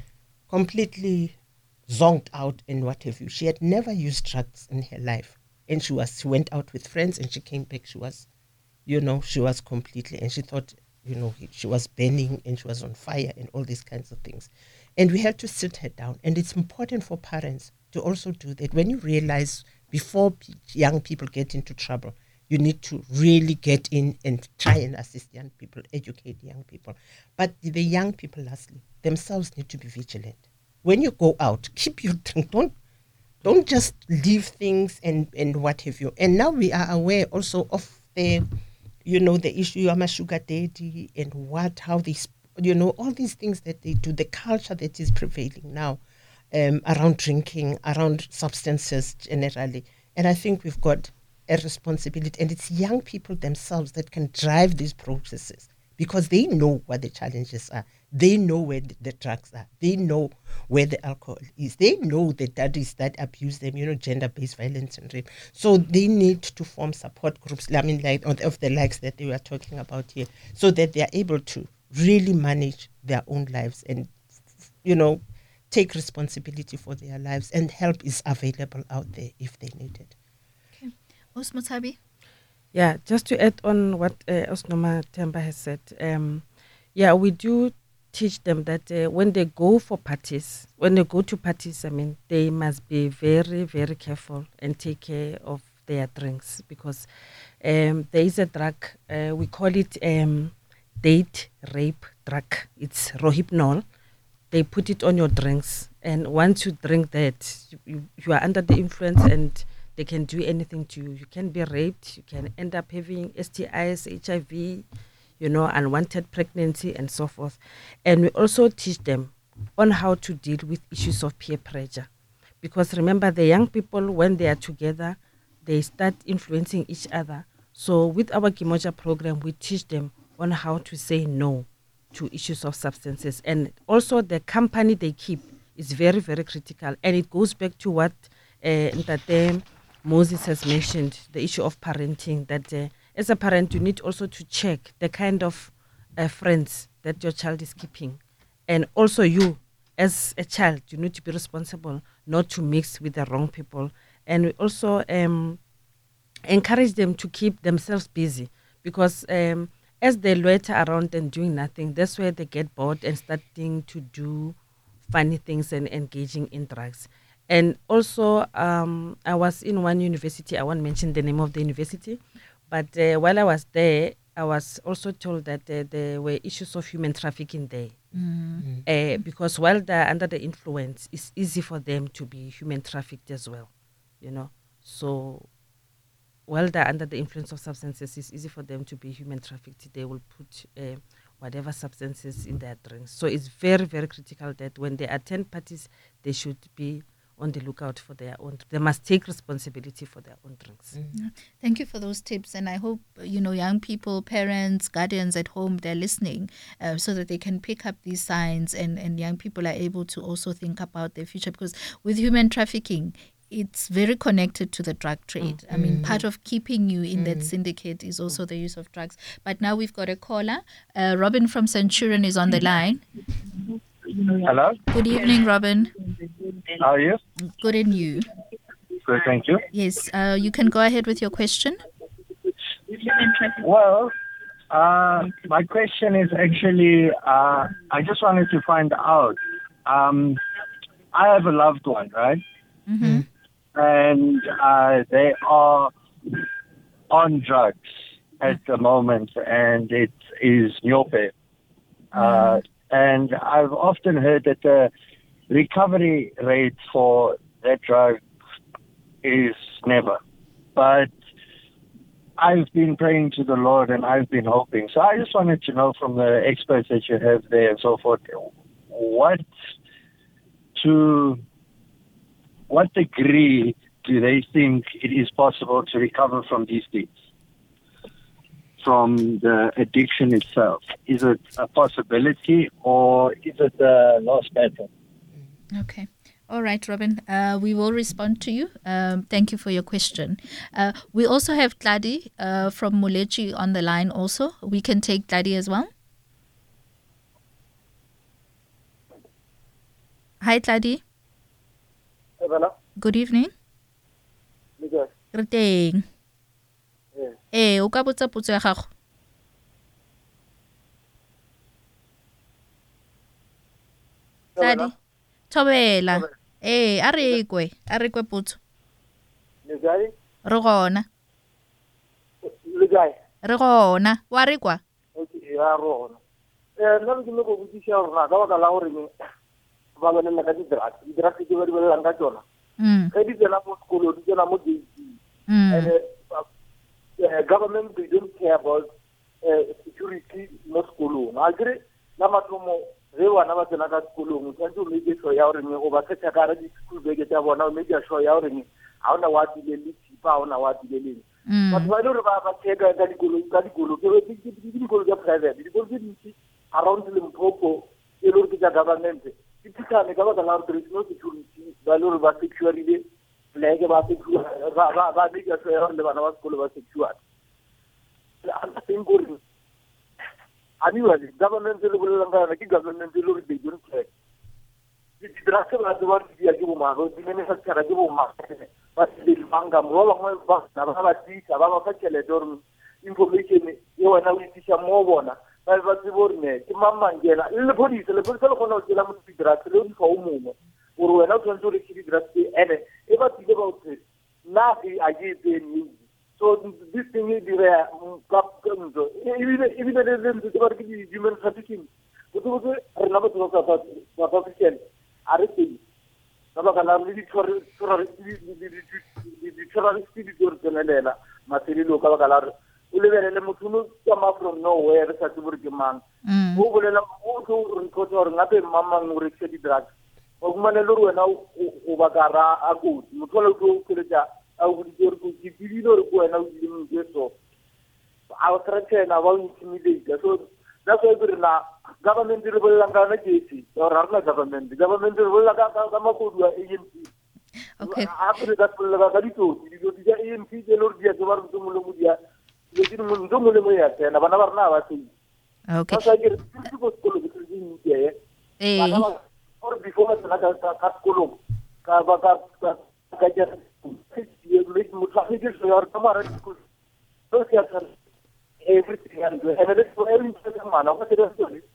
completely zonked out and what have you. She had never used drugs in her life. And she was, she went out with friends and she came back, she was, you know, she was completely, and she thought, you know, she was burning and she was on fire and all these kinds of things. And we had to sit her down. And it's important for parents to also do that. When you realize before p- young people get into trouble, you need to really get in and try and assist young people, educate young people. But the young people, lastly, themselves need to be vigilant. When you go out, keep your drink. Don't, don't just leave things and, and what have you. And now we are aware also of the, you know, the issue of a sugar daddy and what, how they, you know, all these things that they do, the culture that is prevailing now um, around drinking, around substances generally. And I think we've got a responsibility, and it's young people themselves that can drive these processes because they know what the challenges are. They know where the, the drugs are. They know where the alcohol is. They know the daddies that abuse them, you know, gender-based violence and rape. So they need to form support groups, I mean, like of the likes that they were talking about here, so that they are able to really manage their own lives and, you know, take responsibility for their lives, and help is available out there if they need it. Okay. Osmothabi? Yeah, just to add on what uh, Osnomathemba has said, um, yeah, we do teach them that uh, when they go for parties, when they go to parties, I mean, they must be very, very careful and take care of their drinks, because um, there is a drug, uh, we call it um, date rape drug. It's Rohypnol. They put it on your drinks, and once you drink that, you, you, you are under the influence and they can do anything to you. You can be raped, you can end up having S T Is, H I V, you know, unwanted pregnancy and so forth. And we also teach them on how to deal with issues of peer pressure. Because remember, the young people, when they are together, they start influencing each other. So with our Kimoja program, we teach them on how to say no to issues of substances. And also the company they keep is very, very critical. And it goes back to what uh, Ntate Moses has mentioned, the issue of parenting, that uh, as a parent, you need also to check the kind of uh, friends that your child is keeping. And also you, as a child, you need to be responsible not to mix with the wrong people. And we also um, encourage them to keep themselves busy, because um, as they loiter around and doing nothing, that's where they get bored and starting to do funny things and engaging in drugs. And also, um, I was in one university, I won't mention the name of the university, but uh, while I was there, I was also told that uh, there were issues of human trafficking there. Mm. Uh, because while they're under the influence, it's easy for them to be human trafficked as well, you know. So while they're under the influence of substances, it's easy for them to be human trafficked. They will put uh, whatever substances in their drinks. So it's very, very critical that when they attend parties, they should be on the lookout for their own. They must take responsibility for their own drinks. Yeah. Thank you for those tips, and I hope you know young people, parents, guardians at home, they're listening, uh, so that they can pick up these signs, and and young people are able to also think about their future, because with human trafficking, it's very connected to the drug trade. Mm. I mean, part of keeping you in mm. that syndicate is also mm. the use of drugs. But now we've got a caller. Uh, Robin from Centurion is on the line. Hello. Good evening, Robin. How are you? Good, and you? Good, thank you. Yes, uh, you can go ahead with your question. Well, uh, my question is actually, uh, I just wanted to find out. Um, I have a loved one, right? Mm-hmm. And uh, they are on drugs at the moment, and it is Nyope. Uh, and I've often heard that the recovery rate for that drug is never. But I've been praying to the Lord, and I've been hoping. So I just wanted to know from the experts that you have there and so forth, what to what degree do they think it is possible to recover from these things, from the addiction itself? Is it a possibility, or is it a lost battle? Okay. All right, Robin. Uh, we will respond to you. Um, thank you for your question. Uh, we also have Tladi uh, from Molechi on the line also. We can take Tladi as well. Hi, Tladi. Hello. Good evening. Yes. Re teng. Yes. Eh, o ka botsa potso ya gago? Tladi. Thobela. Eh, a re kwe, a re kwe potso. Le kae? Re gona. Le kae? Re gona. Wa re kwa? Okay, ya rona. Eh, nna ke me go botsisa gore na ka baka la gore ne ba bona ka di drugs. Di drugs ke ba di bolela ka tsona. Mm. Ge di tsena mo sekolo, di tsena mo J C. Mm. And uh, government, they don't care about uh, security mo sekolong. A dire la mathomo ge wana ba tsena ka sekolong, o tshwanetse o make sure ya gore o ba kgetha ka re di-school bag tsa bona, o make sure ya gore ga ona wa dile le thipa, ga ona wa dile leng. Batho ba ile gore ba checka ka dikolo ka dikolo ke dikolo tsa private, dikolo tse dintsi around Limpopo e le gore ke tsa government, di phithane ka baka la gore there is no security, ba le gore ba securile flag, ba secure ba ba make sure ya gore le bana ba sekolo ba secured. I'm saying gore anyway, government le bolela ngana ke government le gore they don't care. Di dirasa ba tsa ba di ya ke bo mago, di ne sa tsara ke bo mago. Ba di manga mo ba mo ba na ba ba tisa ba ba fa tshele dorm information e wena o itisa mo bona. Ba ba tse borne ke mama ngela le police le police le gona o tsela mo di dirasa le di fa o mo gore wena o tsantse re ke di dirasa ene e ba tsile ba o tse na e a je teng. So this thing is there, even even the human trafficking. But also, I never talk about South African. I think about the terrorist, the terrorist activities in Canada. Material local color. We live in a Mutumu come from nowhere. Such a good man. Who will also report or nothing? Mamma will reach drugs. Ogmanelu and now Ubagara are good. Mutolo go to the I would go to the video and I would do so. Our threat I want intimidate. So that's why the government will Langana J C or other government. The government will Lagamaku agency. Okay. After that, will Lagarito, you go to the A M P, the Lord Giacomo Muludia, the Muludia, and Avanava. Okay. That's why I get people to the Eh. or before another Cascolo, Cavaka. You make Mutafis or Tamara everything and every man of it.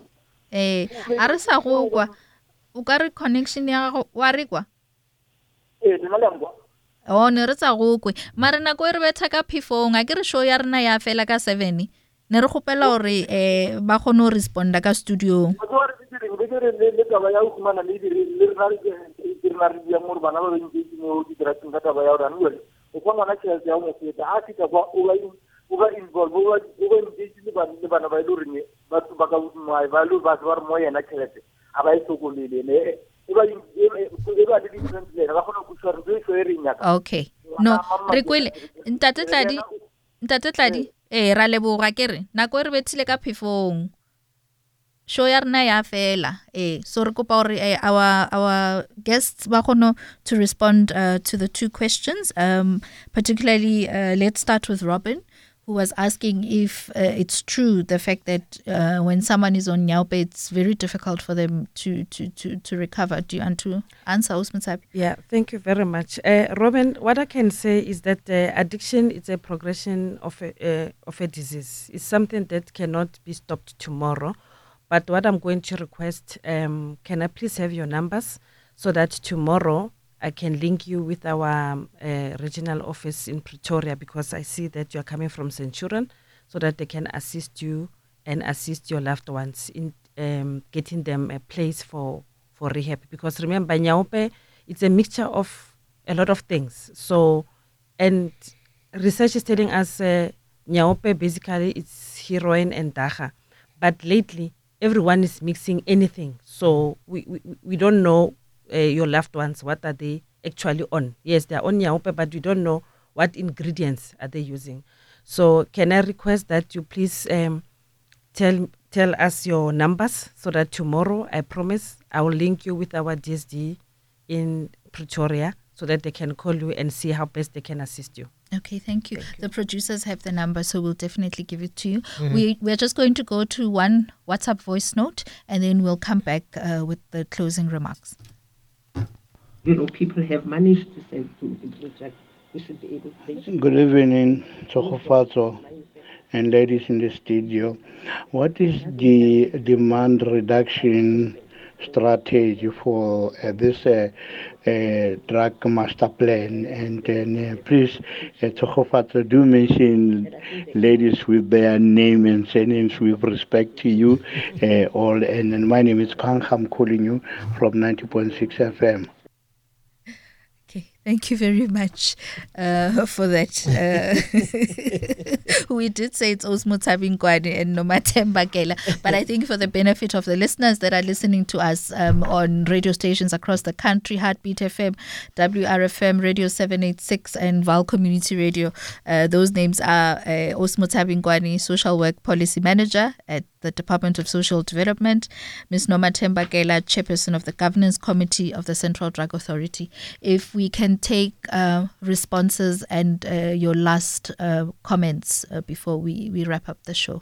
Eh, a re sa go kwa. O ka re connection ya gago wa re kwa? eh le na le ngwa o ne re tsa go kwe mara nako e re betha ka phefong a ke re show ya rena ya fela ka seven ne re gopela gore eh ba kgone go responda ka studio go re di re be re le le taba ya go mana le di le re na le di na re ya mo bana ba ba ntse mo di dira tsa taba ya rona no o kwa ngwana tshela ya mo feta a fita kwa o ba o ba involve o ba o ba ntse le bana le bana ba ile re ba ba ka mo ba lo ba ba mo yena tshela a ba itsokolele ne e ba e ba di different le ba khona go tshwara re so e re nyaka okay no re kwele ntate tladi ntate tladi eh ra leboga kere nako re bethile ka phefong show ya rena ya fela eh so re kopa gore eh, our our guests ba kgone to respond uh, to the two questions um particularly uh, let's start with Robin, who was asking if uh, it's true the fact that uh, when someone is on Nyaupe, it's very difficult for them to to to, to recover. Do you want to answer, Usman Sabi? Yeah, thank you very much. Uh, Robin, what I can say is that uh, addiction is a progression of a, uh, of a disease. It's something that cannot be stopped tomorrow. But what I'm going to request, um, can I please have your numbers so that tomorrow I can link you with our um, uh, regional office in Pretoria, because I see that you are coming from Centurion, so that they can assist you and assist your loved ones in um, getting them a place for, for rehab. Because remember, Nyaupe, it's a mixture of a lot of things. So, and research is telling us uh, Nyaupe basically it's heroin and dacha. But lately, everyone is mixing anything. So we, we, we don't know Uh, your loved ones, what are they actually on? Yes, they are on Nyaupe, but we don't know what ingredients are they using. So can I request that you please um, tell tell us your numbers so that tomorrow, I promise, I will link you with our D S D in Pretoria so that they can call you and see how best they can assist you. Okay, thank you. Thank you. The producers have the number, so we'll definitely give it to you. Mm-hmm. We, we're just going to go to one WhatsApp voice note, and then we'll come back uh, with the closing remarks. You know, people have managed to send to the project. We should be able to. Good evening, Tsogofatso and ladies in the studio. What is the demand reduction strategy for uh, this uh, uh, drug master plan? And then uh, please, uh, Tsogofatso, do mention ladies with their name and surnames with respect to you uh, all. And, and my name is Kang. I'm calling you from ninety point six F M. Okay, thank you very much uh, for that. Uh, we did say it's Osmo Tabingwane and Nomathemba Kela, but I think for the benefit of the listeners that are listening to us um, on radio stations across the country, Heartbeat F M, W R F M, Radio seven eighty-six, and Val Community Radio, uh, those names are uh, Osmo Tabingwane, Social Work Policy Manager at the Department of Social Development, Miz Nomathemba Kela, Chairperson of the Governance Committee of the Central Drug Authority. If we can take uh, responses and uh, your last uh, comments uh, before we, we wrap up the show.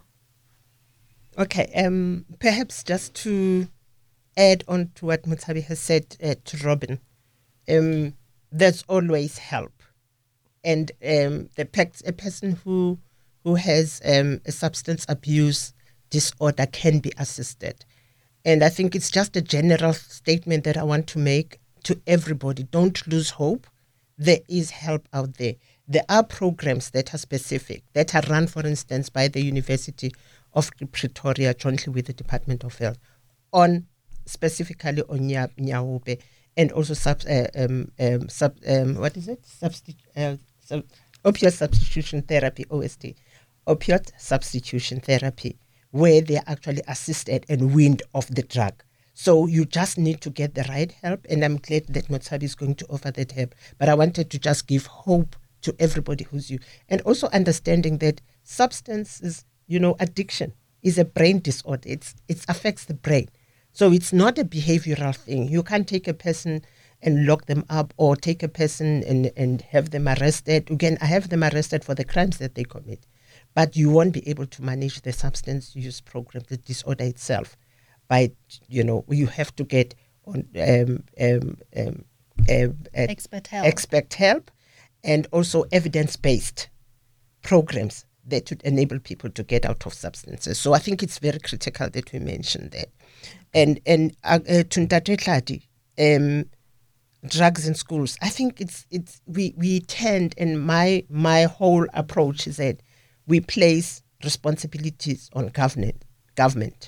Okay, um, perhaps just to add on to what Mutsabi has said uh, to Robin, um, there's always help. And um, the pe- a person who who has um, a substance abuse disorder can be assisted. And I think it's just a general statement that I want to make to everybody. Don't lose hope. There is help out there. There are programs that are specific, that are run, for instance, by the University of Pretoria jointly with the Department of Health, on specifically on Nyaupe, and also sub, uh, um, um, sub, um, what is it? Substi- uh, sub, opioid substitution therapy, O S T, opioid substitution therapy, where they are actually assisted and weaned off the drug. So you just need to get the right help, and I'm glad that Motsabi is going to offer that help. But I wanted to just give hope to everybody who's you, and also understanding that substances, you know, addiction is a brain disorder. It's it affects the brain, so it's not a behavioral thing. You can't take a person and lock them up, or take a person and and have them arrested. Again, I have them arrested for the crimes that they commit, but you won't be able to manage the substance use program, the disorder itself. By, you know, you have to get on um, um, um, um, uh, Expert help. expert help, and also evidence-based programs that would enable people to get out of substances. So I think it's very critical that we mention that. And and uh, uh, to Ntate Tladi, um, drugs in schools, I think it's it's we we tend, and my my whole approach is that we place responsibilities on government. Government,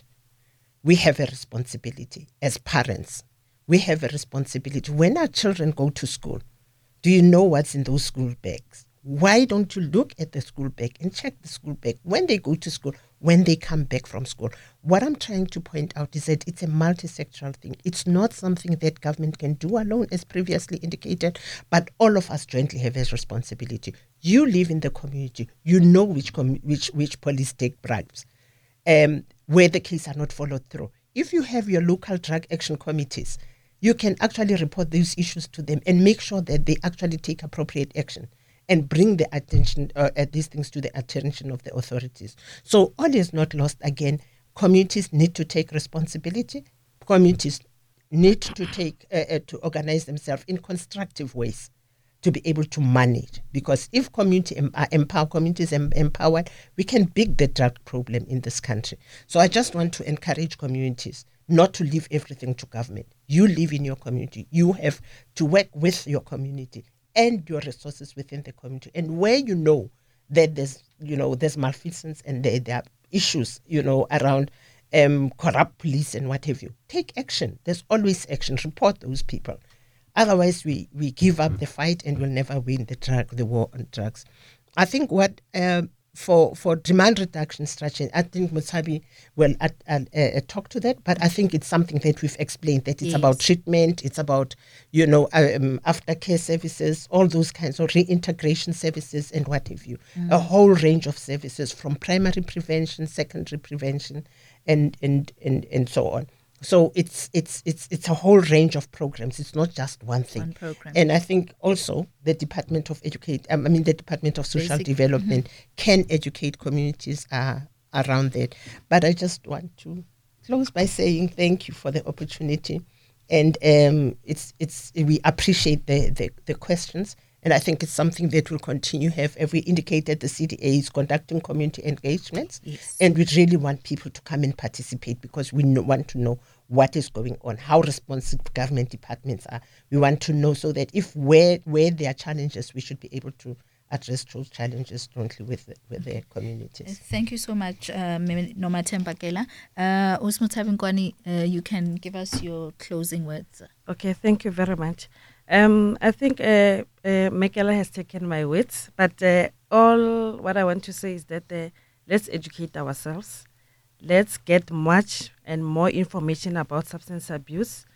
we have a responsibility as parents. We have a responsibility. When our children go to school, do you know what's in those school bags? Why don't you look at the school bag and check the school bag when they go to school, when they come back from school? What I'm trying to point out is that it's a multi-sectoral thing. It's not something that government can do alone, as previously indicated, but all of us jointly have a responsibility. You live in the community. You know which com- which which police take bribes, um, where the cases are not followed through. If you have your local drug action committees, you can actually report these issues to them and make sure that they actually take appropriate action and bring the attention, uh, uh, these things to the attention of the authorities. So all is not lost. Again, communities need to take responsibility. Communities need to take, uh, uh, to organize themselves in constructive ways to be able to manage. Because if community em- uh, empower, communities em- empowered, we can beat the drug problem in this country. So I just want to encourage communities not to leave everything to government. You live in your community. You have to work with your community and your resources within the community. And where you know that there's, you know, there's malfeasance and there, there are issues, you know, around um, corrupt police and what have you, take action. There's always action. Report those people. Otherwise, we, we give up the fight and we'll never win the drug, the war on drugs. I think what um, for for demand reduction strategy, I think Motsabi will uh, uh, uh, talk to that, but I think it's something that we've explained, that it's Yes. about treatment, it's about, you know, um, aftercare services, all those kinds of reintegration services and what have you. Mm. A whole range of services from primary prevention, secondary prevention, and and and, and so on. So it's it's it's it's a whole range of programs. It's not just one thing. One program. And I think also the Department of Educate, um, I mean the Department of Social Basic. Development mm-hmm. can educate communities uh, around that. But I just want to close by saying thank you for the opportunity, and um, it's it's we appreciate the, the the questions. And I think it's something that will continue have. As we indicated, the C D A is conducting community engagements. Yes. And we really want people to come and participate because we know, want to know what is going on, how responsive government departments are. We want to know so that if where where there are challenges, we should be able to address those challenges jointly with the, with their communities. Thank you so much, uh, Nomathemba Kela. Uh, Usmuthabi Nkwani, uh, you can give us your closing words. Okay, thank you very much. Um, I think uh, uh, Mekela has taken my words, but uh, all what I want to say is that uh, let's educate ourselves. Let's get much and more information about substance abuse.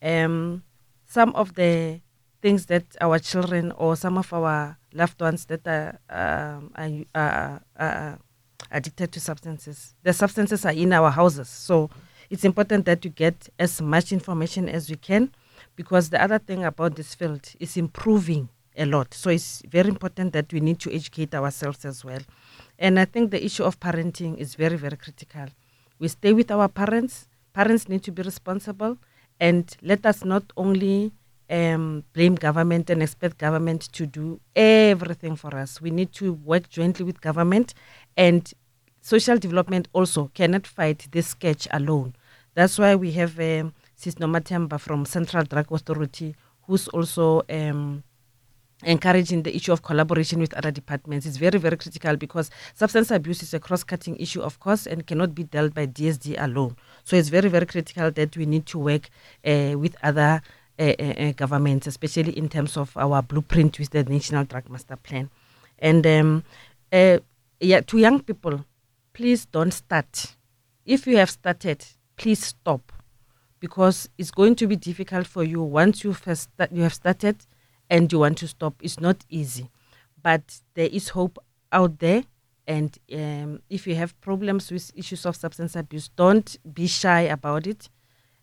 Um, some of the things that our children or some of our loved ones that are, um, are, are, are addicted to substances, the substances are in our houses. So it's important that you get as much information as you can, because the other thing about this field is improving a lot. So it's very important that we need to educate ourselves as well. And I think the issue of parenting is very, very critical. We stay with our parents. Parents need to be responsible. And let us not only um, blame government and expect government to do everything for us. We need to work jointly with government. And social development also cannot fight this sketch alone. That's why we have um, Sis Nomathemba from Central Drug Authority, who's also um, encouraging the issue of collaboration with other departments. It's very, very critical because substance abuse is a cross-cutting issue, of course, and cannot be dealt by D S D alone. So it's very, very critical that we need to work uh, with other uh, uh, governments, especially in terms of our blueprint with the National Drug Master Plan. And um, uh, yeah, to young people, please don't start. If you have started, please stop, because it's going to be difficult for you once you have, sta- you have started and you want to stop. It's not easy, but there is hope out there. And um, if you have problems with issues of substance abuse, don't be shy about it.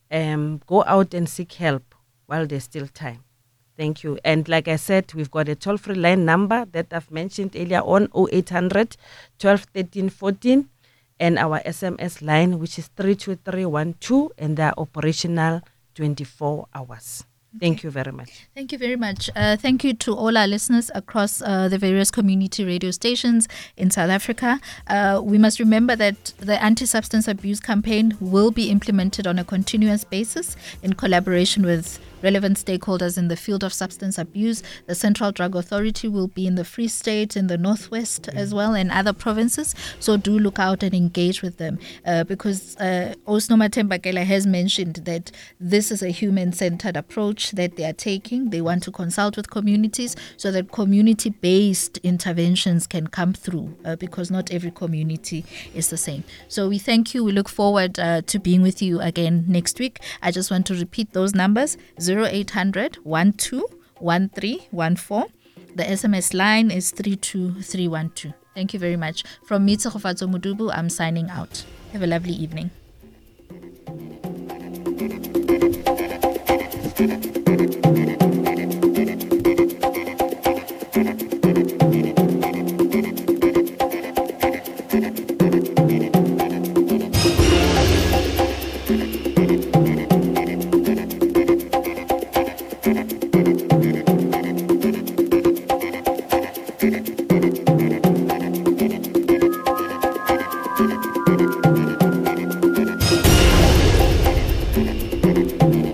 Um, go out and seek help while there's still time. Thank you. And like I said, we've got a toll-free line number that I've mentioned earlier on, oh eight hundred, twelve, thirteen, fourteen. And our S M S line, which is three two three one two, and they're operational twenty-four hours. Thank you very much. Thank you very much. Uh, thank you to all our listeners across uh, the various community radio stations in South Africa. Uh, we must remember that the anti-substance abuse campaign will be implemented on a continuous basis in collaboration with relevant stakeholders in the field of substance abuse. The Central Drug Authority will be in the Free State, in the Northwest mm. as well, and other provinces. So do look out and engage with them uh, because uh, Osnoma Tembakela has mentioned that this is a human-centered approach that they are taking. They want to consult with communities so that community-based interventions can come through uh, because not every community is the same. So we thank you. We look forward uh, to being with you again next week. I just want to repeat those numbers. zero eight hundred, one two one three one four. The S M S line is three two three one two. Thank you very much. From me, Tsogofatso Mudubu, I'm signing out. Have a lovely evening.